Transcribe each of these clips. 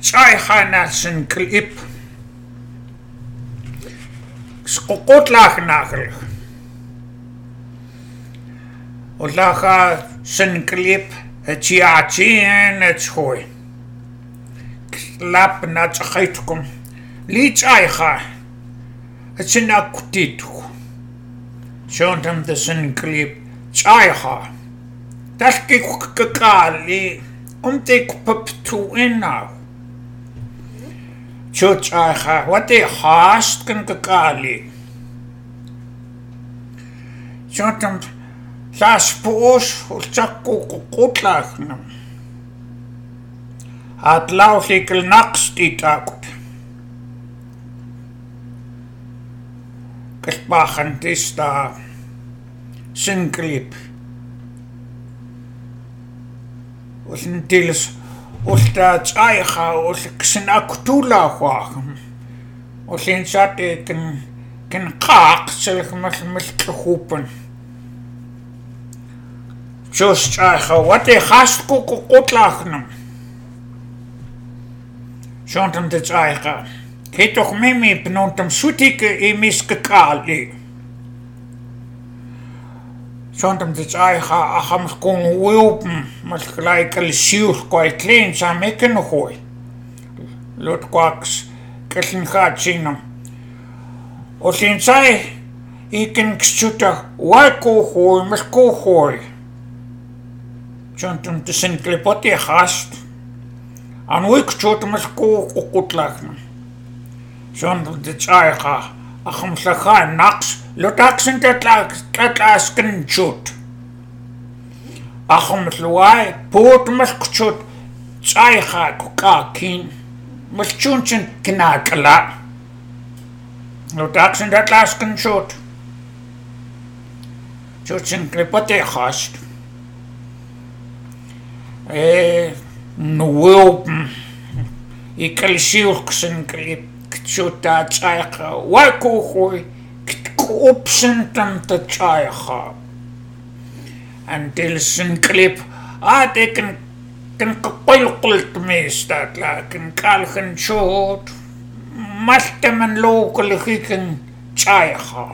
Tsaihanatsen clip. Skokotlachnagel. Olacha sen clip. Het jaartje en het schooi. Klap na tsachitkom. Liets aicha. Het zijn akutitu. Zontem de sen clip. Tsaicha. Dat ik kakali. Te pop to in now. Church aicha. Wat de haast kan kakali. Zontem. Las poos ultsakku kutlagna. At lausikkel naqstitakut. Kaspahan tista sinklip. Usintils ulta tsaiha ulksinaktulahwa. Usinsate kan qaaq selgmalmaltluhupen. Just wat ik haast kokotlachnum. Zontem de tsaiga. He toch mee benoemd soetike emiske kali. Zontem de tsaiga acham kon wilpen. Maar gelijk al ziel kwijt klein samen ik nog gooi. Lot kwaks kellen gaat zien. Als in zij ik kan kstuta wako gooi maar ko gooi. Zontem de sinklepoti haast. En ik chotem als kokotlachne. Zontem de tsaiga. Acham slagha naks. Lotaksen tatlasken chut. Acham sluai. Poot mas chut. Tsaiga kukakin. Mas chunchen knakala. Lotaksen tatlasken chut. Chut sinklepoti haast. Nuopen. Ik kan zielksen kchuta tsaiga. Wako gooi. Opsentam te tsaiga. En tilsen klip. Ik kan kapilkult meestat la. Kan kalgen chot. Maltemen lokale gieken tsaiga.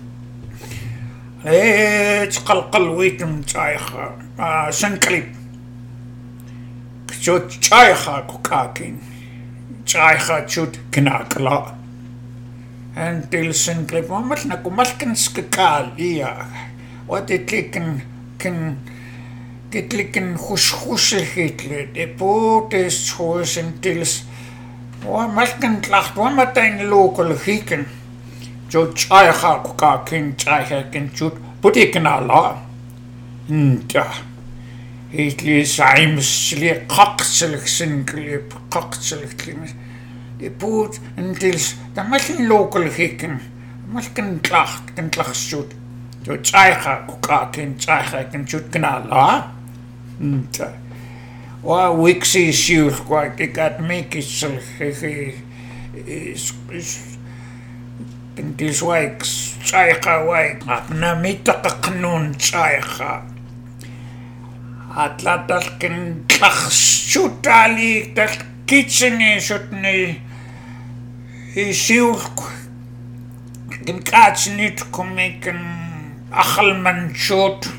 Het kalkalwitem tsaiga. Sen klip. Chut tsaiga kukakin. Tsaiga chut knakla. En tilsen klip. Wat na kumalken skakaliya. Wat het likken hushushitle. De poot is hoes en tils. Wat malken klacht. Wat met een lokale gieken. Chut tsaiga kukakin. Tsaiga kin chut. Putiknala. Nta. Het is heimselijk kakselig sinklip, kakselig klinkt. De poot en tils, dan mag je een lokale gikken. Dan mag je een klacht zoet. Zo tsaiga kukakin, tsaiga kan zoet knala. Wa wiksi siul kwak, ik had meekissel tils wijk, tsaiga wijk. Na mitaka kanoen tsaiga. Atlatas kan klachsutali dat kitchen is het nee. Ziel kan kaats niet kom ik een achelman shot.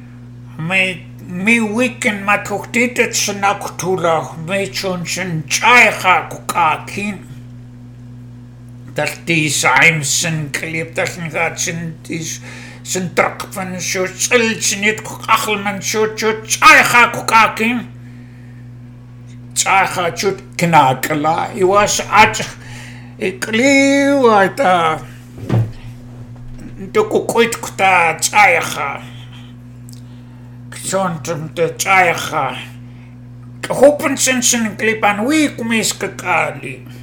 Me weekend maar toch dit het snaktula met zo'n tsaiga kukakin. Dat die zijn klip dat gaat zijn is. Zijn trak van zo'n zeltje niet achelman zo'n tsaiga kukakin. Tsaiga chut knakela. I was at ik lief uit de kukuit kuta tsaiga. Zontem de tsaiga. Hopen zijn klip aan wie kom is kakali.